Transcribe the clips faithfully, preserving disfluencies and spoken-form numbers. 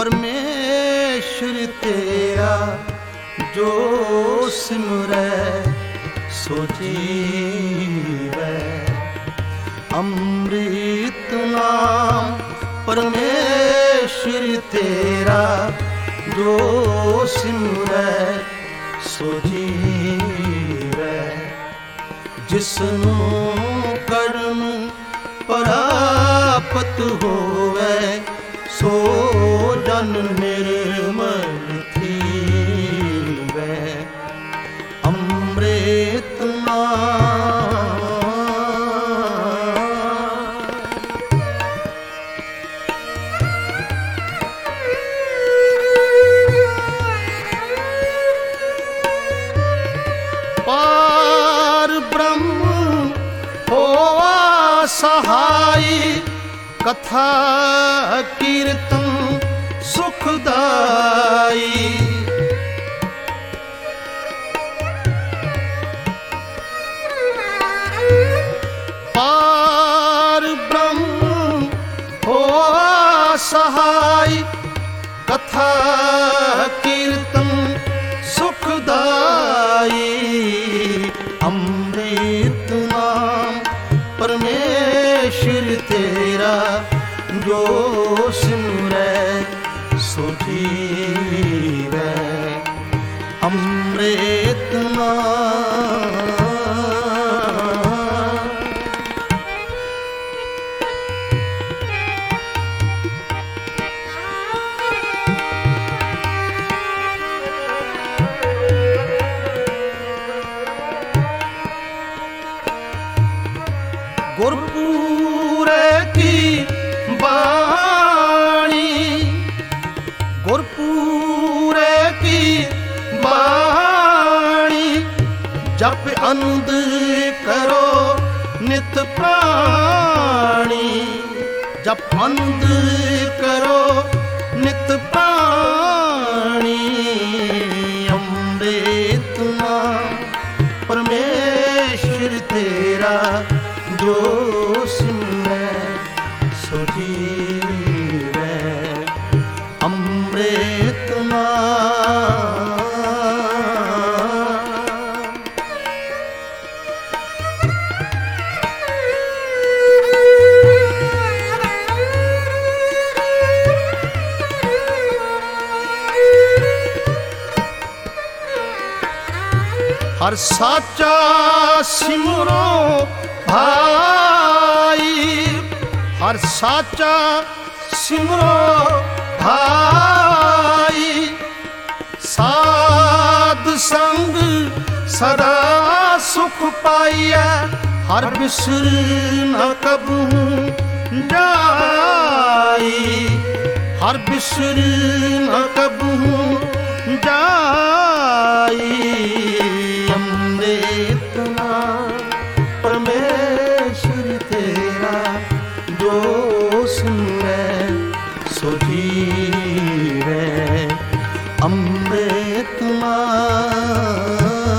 परमेश्वर तेरा जो सिमरै सो जीवै। अमृत नाम परमेश्वर तेरा जो सिमरै सो जीवै। जिसनू कर्म प्राप्त होवै सो जन निर्मल थीवै। अमृत नाम पार ब्रह्म होवा सहाय। कथा कीर्तन सुखदाई। पार ब्रह्म होवा सहाय। कथा कीर्तन सुखदाई। अमृत नाम परमेश्वर तेरा जो सिमरै सो जीवै। अमृत नाम गुरपुरे की बाणी। गुरपुरे की बाणी। जप आनंद करो नित प्राणी। जप आनंद करो नित प्राणी। अमृत नाम परमेश्वर तेरा जो सिमरै सो जीवै। अमृत नाम हर साचा सिमरो भाई। हर साचा सिमरो भाई। साध संग सदा सुख पाइयै। हर बिसर न कबू जाई। हर बिसर न कबू जाई। अमृत नाम परमेश्वर तेरा जो सिमरै सो जीवै। अमृत नाम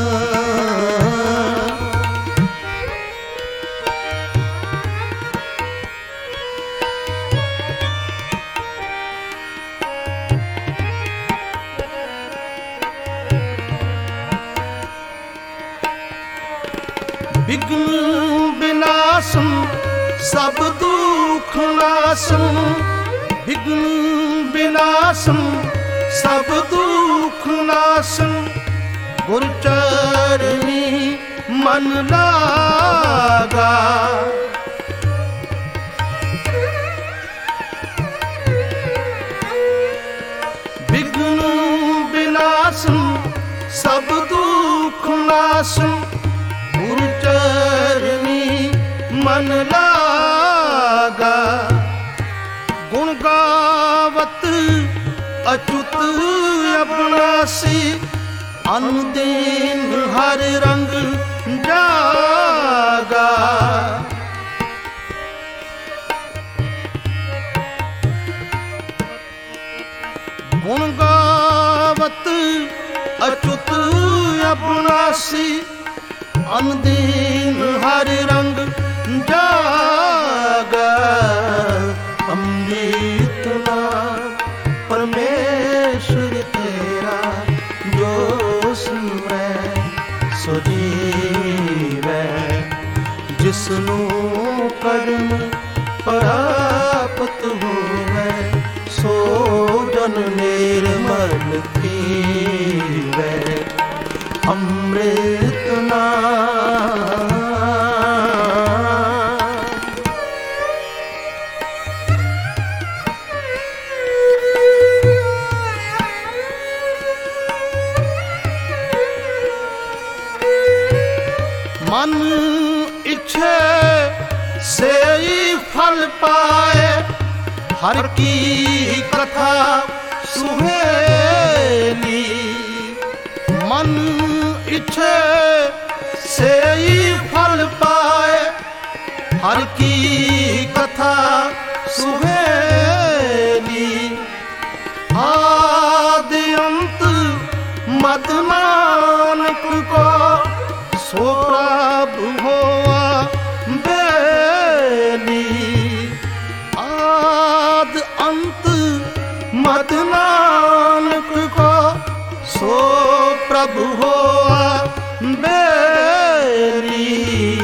विघ्न विनाशम सब दुख नाशम। विघ्न विनाशम सब दुख नाशम। गुर चरणी मन लागा। विघ्न विनाशम सब दुख नाशम। गुरु चरणी मन लागा। गुण गावत अच्युत अविनाशी। अन्न दीन हर रंग जागा। गुण गावत अच्युत अविनाशी। अन्न दीन हर रंग जागा। अमृत नाम परमेश्वर ਸਿਮਰੈ ਸੋ ਜੀਵੈ, ਜਿਸਨੂੰ ਕਰਮ ਪ੍ਰਾਪਤ ਹੋਵੈ ਸੋ ਜਨ ਨਿਰਮਲ ਥੀਵੈ। ਅੰਮ੍ਰਿਤ ਨਾਮ मन इच्छे सेई फल पाए, हर की कथा सुहेली। मन इच्छे सेई फल पाए, हर की कथा सुहेली। आदि अंत मद नानक को सो प्रभु होआ बेली। आद अंत मद नानक को सो प्रभु होआ बेली।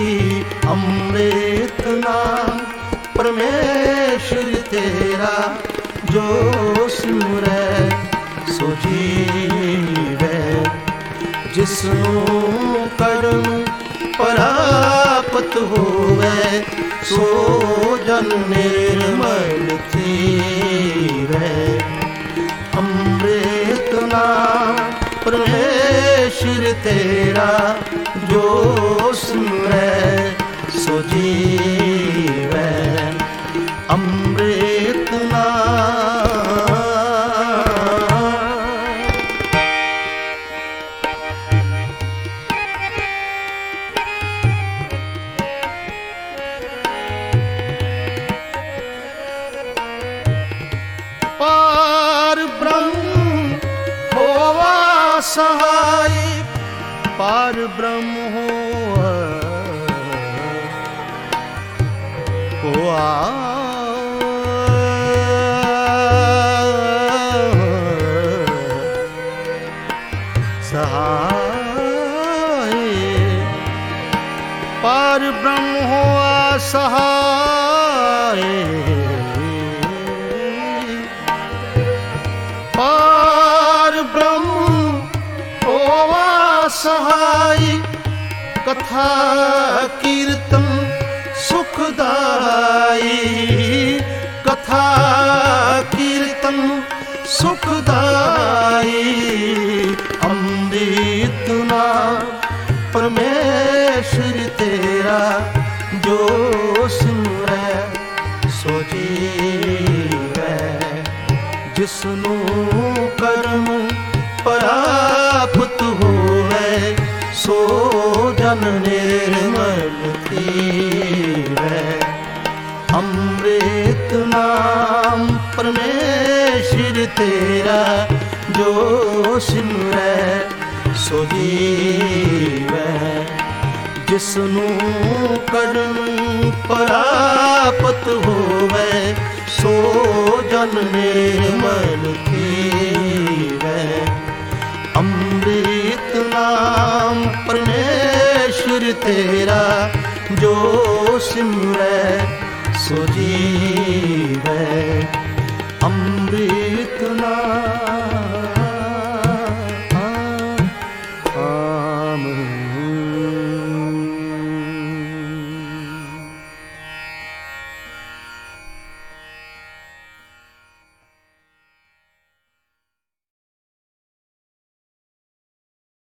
अमृत नाम परमेश्वर तेरा, जो सिमरै सो जीवै। जिसनों कर्म प्राप्त होवै सो जन निर्मल थीवै। अमृत नाम परमेश्वर तेरा, जो सिमरै सो जीवै। अमृत नाम पार ब्रह्म होवा सहाय, पार ब्रह्म होवा होवा सहाय। पार ब्रह्म होवा सहाय, पार ब्रह्म होवा सहाय। कथा कीर्तन सुखदाई, कथा कीर्तन सुखदाई। अमृत नाम परमेश्वर तेरा, जो सिमरै सो जीवै। जिसनों कर्म प्राप्त होवै सो जन निर्मल थीवै। अमृत नाम परमेश्वर तेरा, जो सिमरै सो जीवै। जिसनों कर्म प्राप्त होवै सो जन निर्मल थीवै। अमृत नाम परमेश्वर तेरा, जो सिमरै सो जीवै।